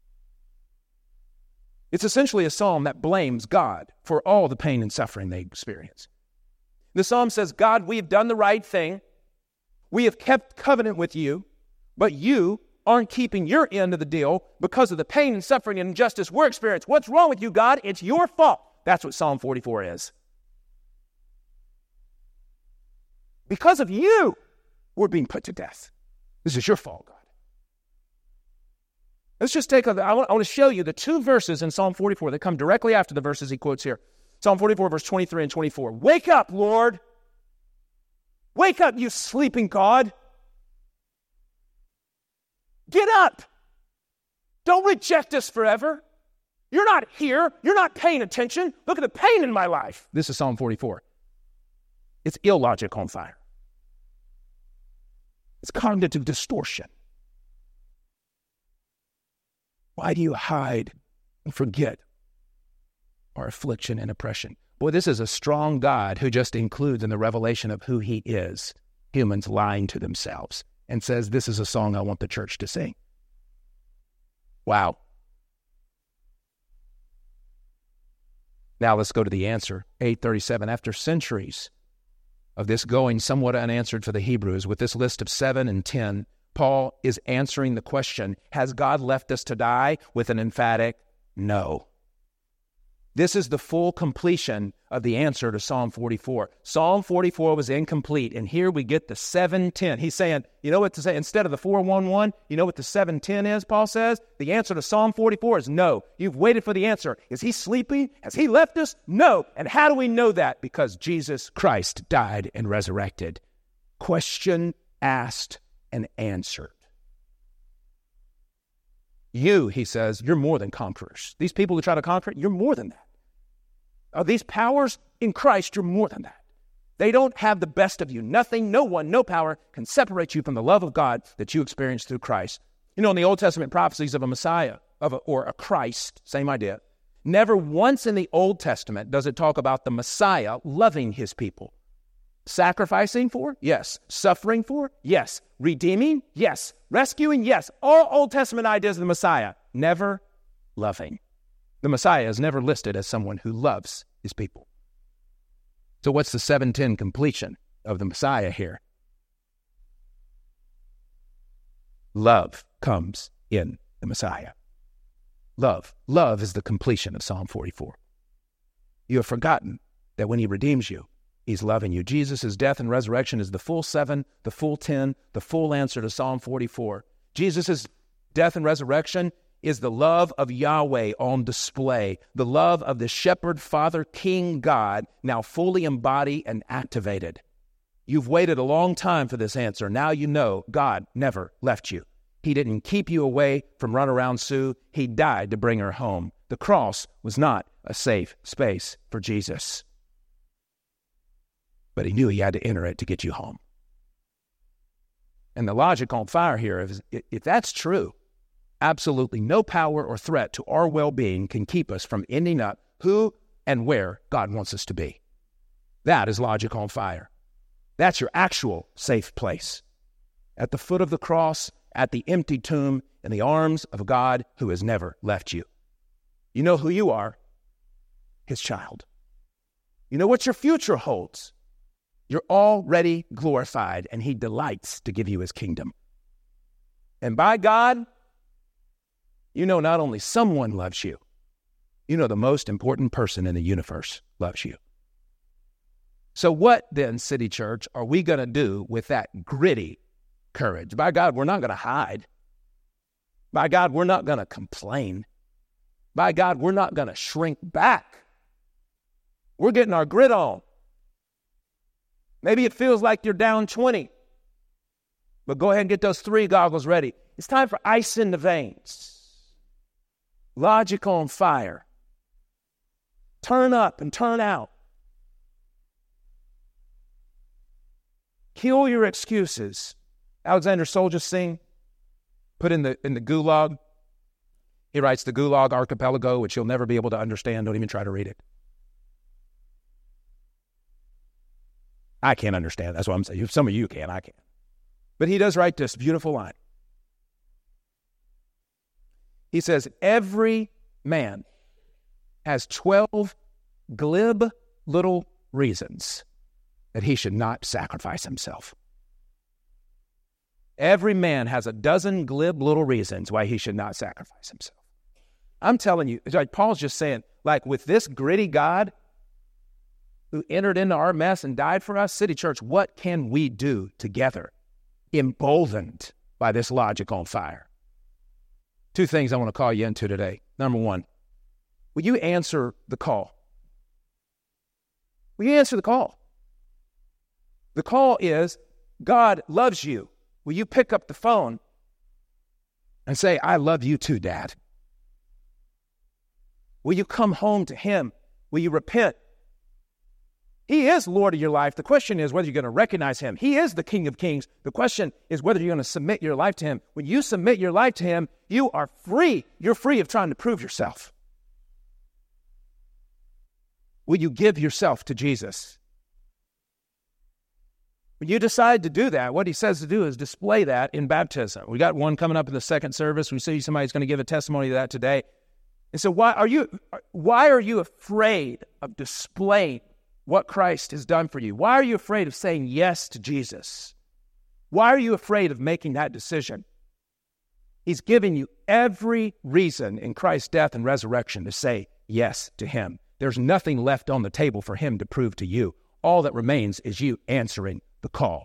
It's essentially a psalm that blames God for all the pain and suffering they experience. The psalm says, God, we've done the right thing. We have kept covenant with you, but you aren't keeping your end of the deal because of the pain and suffering and injustice we're experiencing. What's wrong with you, God? It's your fault. That's what Psalm forty-four is. Because of you, we're being put to death. This is your fault, God. Let's just take a, I want, I want to show you the two verses in Psalm forty-four that come directly after the verses he quotes here. Psalm forty-four, verse twenty-three and twenty-four. Wake up, Lord. Wake up, you sleeping God. Get up. Don't reject us forever. You're not here. You're not paying attention. Look at the pain in my life. This is Psalm forty-four. It's illogic on fire. It's cognitive distortion. Why do you hide and forget our affliction and oppression? Boy, this is a strong God who just includes in the revelation of who he is humans lying to themselves and says, this is a song I want the church to sing. Wow. Now let's go to the answer. eight thirty-seven. After centuries of this going somewhat unanswered for the Hebrews, with this list of seven and ten, Paul is answering the question, has God left us to die? With an emphatic no. This is the full completion of the answer to Psalm forty-four. Psalm forty-four was incomplete, and here we get the seven ten. He's saying, you know what to say? Instead of the four one one, you know what the seven ten is, Paul says? The answer to Psalm forty-four is no. You've waited for the answer. Is he sleeping? Has he left us? No. And how do we know that? Because Jesus Christ died and resurrected. Question asked and answered. You, he says, you're more than conquerors. These people who try to conquer it, you're more than that. Are these powers in Christ, you're more than that. They don't have the best of you. Nothing, no one, no power can separate you from the love of God that you experience through Christ. You know, in the Old Testament prophecies of a Messiah of a, or a Christ, same idea, never once in the Old Testament does it talk about the Messiah loving his people. Sacrificing for? Yes. Suffering for? Yes. Redeeming? Yes. Rescuing? Yes. All Old Testament ideas of the Messiah. Never loving. The Messiah is never listed as someone who loves his people. So what's the seven ten completion of the Messiah here? Love comes in the Messiah. Love. Love is the completion of Psalm forty-four. You have forgotten that when he redeems you, he's loving you. Jesus' death and resurrection is the full seven, the full ten, the full answer to Psalm forty-four. Jesus' death and resurrection is the love of Yahweh on display, the love of the shepherd, father, king, God, now fully embodied and activated. You've waited a long time for this answer. Now you know God never left you. He didn't keep you away from Runaround Sue. He died to bring her home. The cross was not a safe space for Jesus. But he knew he had to enter it to get you home. And the logic on fire here is, if that's true, absolutely no power or threat to our well-being can keep us from ending up who and where God wants us to be. That is logic on fire. That's your actual safe place. At the foot of the cross, at the empty tomb, in the arms of a God who has never left you. You know who you are? His child. You know what your future holds? You're already glorified, and he delights to give you his kingdom. And by God, you know not only someone loves you, you know the most important person in the universe loves you. So what then, City Church, are we going to do with that gritty courage? By God, we're not going to hide. By God, we're not going to complain. By God, we're not going to shrink back. We're getting our grit on. Maybe it feels like you're down twenty, but go ahead and get those three goggles ready. It's time for ice in the veins. Logic on fire. Turn up and turn out. Kill your excuses. Alexander Solzhenitsyn put in the in the Gulag. He writes the Gulag Archipelago, which you'll never be able to understand. Don't even try to read it. I can't understand. That's what I'm saying. Some of you can, I can't. But he does write this beautiful line. He says, every man has twelve glib little reasons that he should not sacrifice himself. Every man has a dozen glib little reasons why he should not sacrifice himself. I'm telling you, like Paul's just saying, like with this gritty God, who entered into our mess and died for us. City Church, what can we do together, emboldened by this logic on fire? Two things I want to call you into today. Number one, will you answer the call? Will you answer the call? The call is, God loves you. Will you pick up the phone and say, I love you too, Dad? Will you come home to him? Will you repent? He is Lord of your life. The question is whether you're going to recognize him. He is the King of Kings. The question is whether you're going to submit your life to him. When you submit your life to him, you are free. You're free of trying to prove yourself. Will you give yourself to Jesus? When you decide to do that, what he says to do is display that in baptism. We got one coming up in the second service. We see somebody's going to give a testimony to that today. And so why are you, why are you afraid of displaying what Christ has done for you? Why are you afraid of saying yes to Jesus? Why are you afraid of making that decision? He's given you every reason in Christ's death and resurrection to say yes to him. There's nothing left on the table for him to prove to you. All that remains is you answering the call.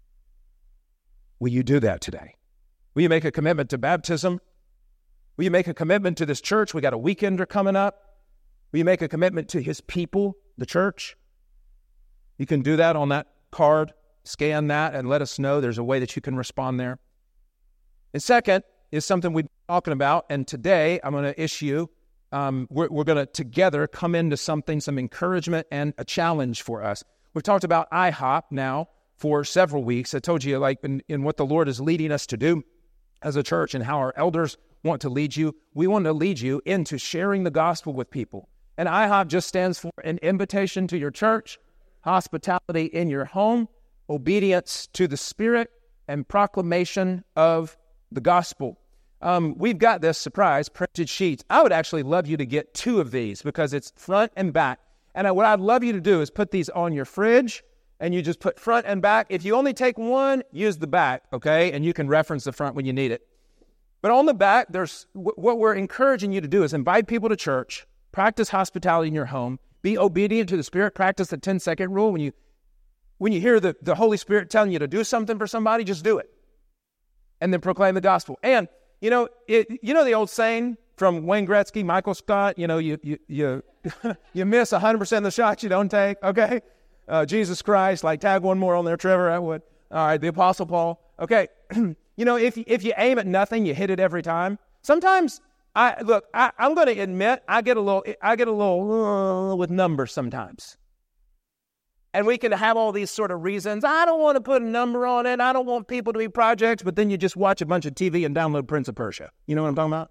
Will you do that today? Will you make a commitment to baptism? Will you make a commitment to this church? We got a weekender coming up. Will you make a commitment to his people, the church? You can do that on that card. Scan that and let us know. There's a way that you can respond there. And second is something we've been talking about. And today I'm going to issue, um, we're, we're going to together come into something, some encouragement and a challenge for us. We've talked about I hop now for several weeks. I told you like in, in what the Lord is leading us to do as a church and how our elders want to lead you. We want to lead you into sharing the gospel with people. And I hop just stands for an invitation to your church, hospitality in your home, obedience to the Spirit, and proclamation of the gospel. Um, we've got this surprise printed sheets. I would actually love you to get two of these because it's front and back. And I, what I'd love you to do is put these on your fridge, and you just put front and back. If you only take one, use the back, okay? And you can reference the front when you need it. But on the back, there's what we're encouraging you to do is invite people to church, practice hospitality in your home, be obedient to the Spirit, practice the ten-second rule. When you when you hear the, the Holy Spirit telling you to do something for somebody, just do it. And then proclaim the gospel. And, you know, it, you know the old saying from Wayne Gretzky, Michael Scott, you know, you you you, you miss one hundred percent of the shots you don't take, okay? Uh, Jesus Christ, like tag one more on there, Trevor, I would. All right, the Apostle Paul. Okay, you know, if, if you aim at nothing, you hit it every time. Sometimes, I look, I, I'm going to admit, I get a little, I get a little uh, with numbers sometimes. And we can have all these sort of reasons. I don't want to put a number on it. I don't want people to be projects. But then you just watch a bunch of T V and download Prince of Persia. You know what I'm talking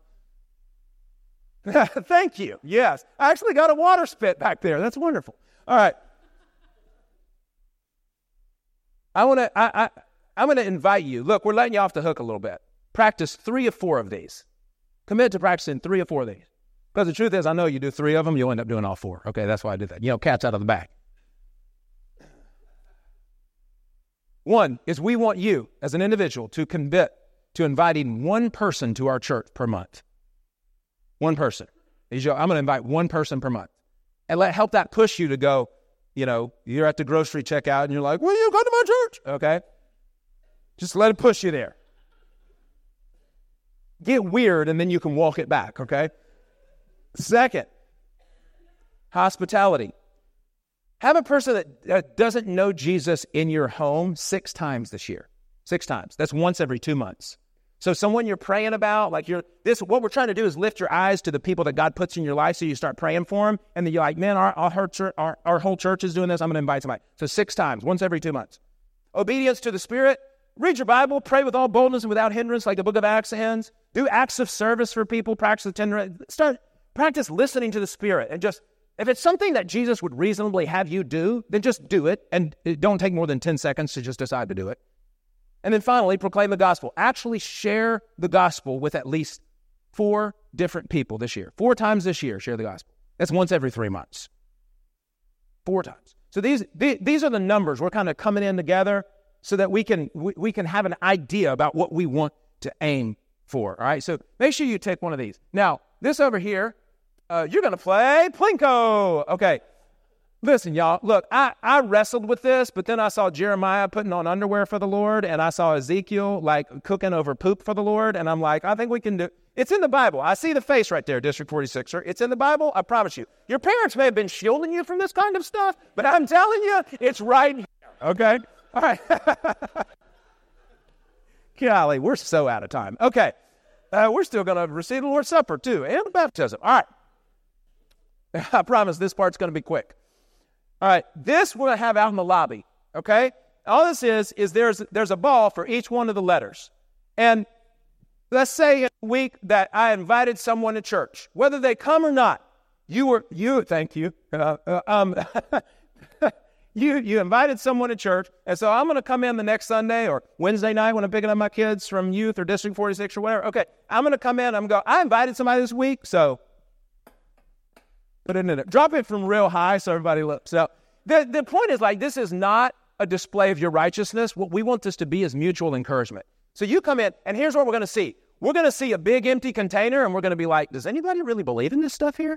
about? Thank you. Yes. I actually got a water spit back there. That's wonderful. All right. I want to, I, I, I'm going to invite you. Look, we're letting you off the hook a little bit. Practice three or four of these. Commit to practicing three or four of these. Because the truth is, I know you do three of them, you'll end up doing all four. Okay, that's why I did that. You know, cat's out of the bag. One is we want you, as an individual, to commit to inviting one person to our church per month. One person. I'm going to invite one person per month. And let help that push you to go, you know, you're at the grocery checkout and you're like, will you go to my church? Okay. Just let it push you there. Get weird and then you can walk it back, okay? Second, hospitality. Have a person that, that doesn't know Jesus in your home six times this year. Six times. That's once every two months. So someone you're praying about, like you're this, what we're trying to do is lift your eyes to the people that God puts in your life so you start praying for them. And then you're like, man, our, our, church, our, our whole church is doing this. I'm going to invite somebody. So six times, once every two months. Obedience to the Spirit. Read your Bible. Pray with all boldness and without hindrance, like the book of Acts ends. Do acts of service for people. Practice the tender. Start, practice listening to the Spirit. And just, if it's something that Jesus would reasonably have you do, then just do it. And it don't take more than ten seconds to just decide to do it. And then finally, proclaim the gospel. Actually share the gospel with at least four different people this year. Four times this year, share the gospel. That's once every three months. Four times. So these these are the numbers. We're kind of coming in together so that we can we, we can have an idea about what we want to aim for. All right. So make sure you take one of these. Now, this over here, uh, you're going to play Plinko. Okay. Listen, y'all, look, I, I wrestled with this, but then I saw Jeremiah putting on underwear for the Lord, and I saw Ezekiel, like, cooking over poop for the Lord, and I'm like, I think we can do, it's in the Bible. I see the face right there, District forty-sixer. It's in the Bible, I promise you. Your parents may have been shielding you from this kind of stuff, but I'm telling you, it's right here, okay? All right. Golly, we're so out of time. Okay, uh, we're still going to receive the Lord's Supper, too, and the baptism. All right. I promise this part's going to be quick. All right, this we're going to have out in the lobby, okay? All this is, is there's there's a ball for each one of the letters. And let's say in a week that I invited someone to church, whether they come or not, you were, you, thank you, uh, uh, um, you you invited someone to church, and so I'm going to come in the next Sunday or Wednesday night when I'm picking up my kids from youth or District forty-six or whatever. Okay, I'm going to come in, I'm going to go, I invited somebody this week, so put it in there. Drop it from real high so everybody looks. So the, the point is, like, this is not a display of your righteousness. What we want this to be is mutual encouragement. So you come in, and here's what we're going to see. We're going to see a big empty container, and we're going to be like, does anybody really believe in this stuff here?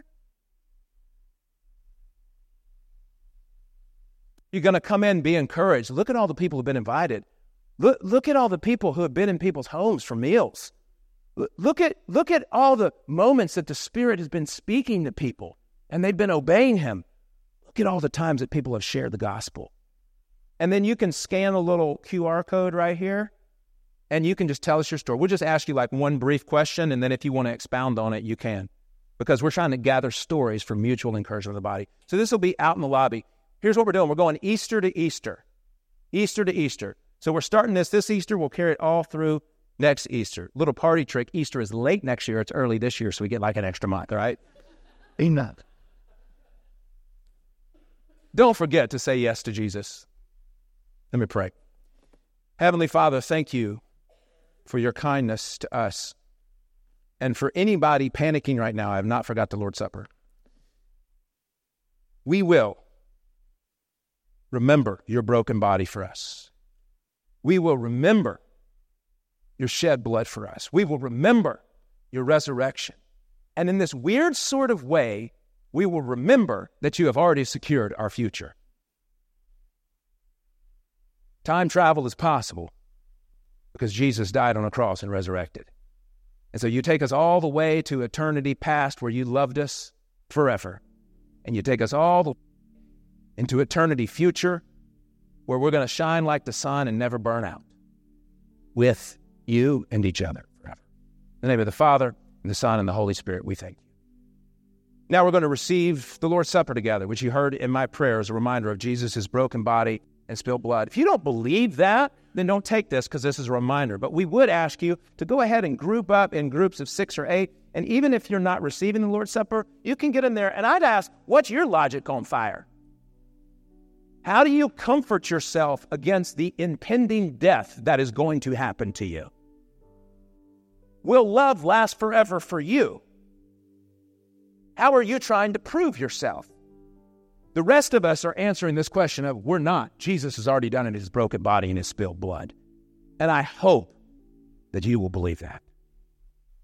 You're going to come in and be encouraged. Look at all the people who have been invited. Look, look at all the people who have been in people's homes for meals. Look at, look at all the moments that the Spirit has been speaking to people, and they've been obeying Him. Look at all the times that people have shared the gospel. And then you can scan a little Q R code right here, and you can just tell us your story. We'll just ask you like one brief question, and then if you want to expound on it, you can. Because we're trying to gather stories for mutual encouragement of the body. So this will be out in the lobby. Here's what we're doing. We're going Easter to Easter. Easter to Easter. So we're starting this this Easter. We'll carry it all through next Easter. Little party trick. Easter is late next year. It's early this year, so we get like an extra month, all right? Enough. Don't forget to say yes to Jesus. Let me pray. Heavenly Father, thank you for your kindness to us. And for anybody panicking right now, I have not forgot the Lord's Supper. We will remember your broken body for us. We will remember your shed blood for us. We will remember your resurrection. And in this weird sort of way, we will remember that you have already secured our future. Time travel is possible because Jesus died on a cross and resurrected. And so you take us all the way to eternity past where you loved us forever. And you take us all the way into eternity future where we're going to shine like the sun and never burn out with you and each other forever. In the name of the Father, and the Son, and the Holy Spirit, we thank you. Now we're going to receive the Lord's Supper together, which you heard in my prayer as a reminder of Jesus' broken body and spilled blood. If you don't believe that, then don't take this because this is a reminder. But we would ask you to go ahead and group up in groups of six or eight. And even if you're not receiving the Lord's Supper, you can get in there. And I'd ask, what's your logic on fire? How do you comfort yourself against the impending death that is going to happen to you? Will love last forever for you? How are you trying to prove yourself? The rest of us are answering this question of, we're not. Jesus has already done it in his broken body and his spilled blood. And I hope that you will believe that.